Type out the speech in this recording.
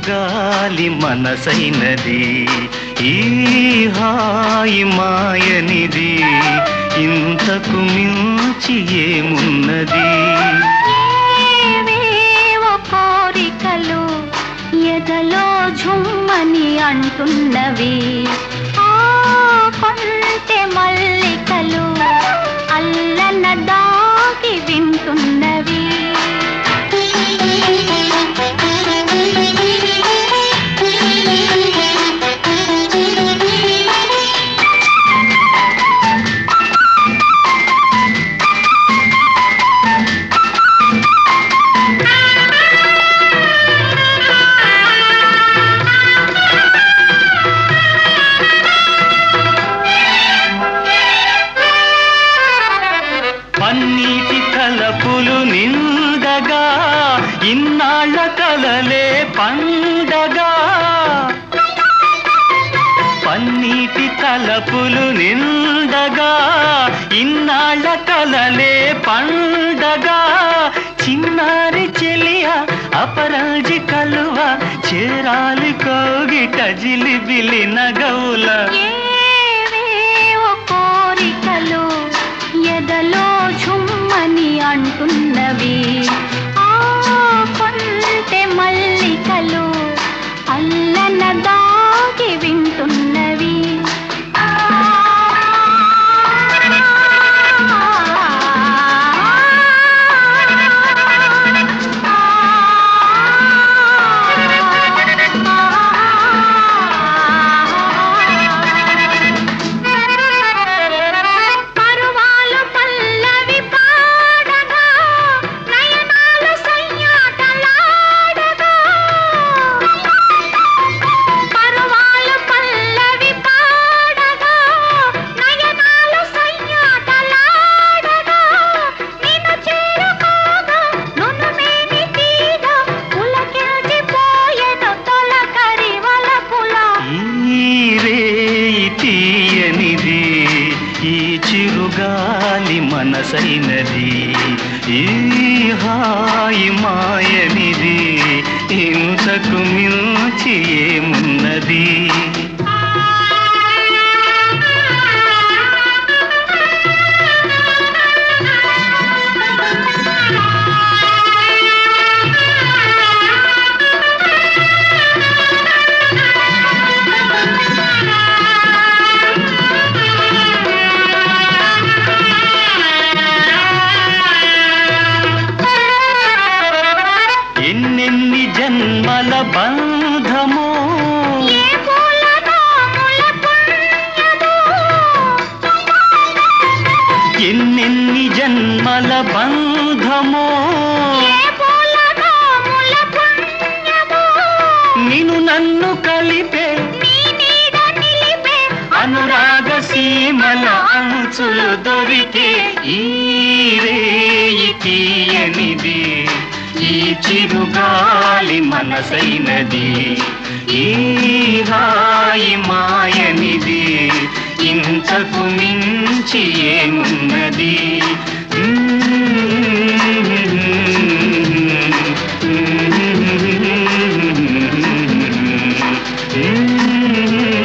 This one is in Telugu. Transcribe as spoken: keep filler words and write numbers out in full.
చిరుగాలి మనసైనది, ఈ హాయి మాయనిది, ఇంతకు మించి ఏమున్నది? ఏవేవో కోరికలు ఎదలో ఝుమ్మని అంటున్నవి, ఆ కొంటె మల్లికలు అల్లన దాగి వింటున్నవి. పన్నీటి తలపులు నిండగా, ఇన్నాళ్ళ కలలే పండగా. పన్నీటి తలపులు నిండగా, ఇన్నాళ్ళ కలలే పండగా. చిన్నారి చెలియ అపరాజి కలువ, చేరాలి కోగిట జిలిబిలి నగవుల. ఏవేవో కోరికలు ఎదలో ఝుమ్మని అంటున్నవి, ఆ కొంటె మల్లికలు అల్లన దాగి వింటున్నవి. ఈ చిరుగాలి మనసైనది, ఈ హాయి మాయనిది, ఇంతకు మించి ఏమున్నది? ఎన్నెన్ని జన్మల బంధమో, ఎన్నెన్ని జన్మల బంధమో, నిన్ను నన్ను కలిపే అనురాగ సీమల అంచులు దొరికే. ఈ రేయి తీయనిది, ఈ చిరుగాలి మనసైనది, ఈ హాయి మాయనిది, ఇంతకు మించి ఏమున్నది? Mm-hmm.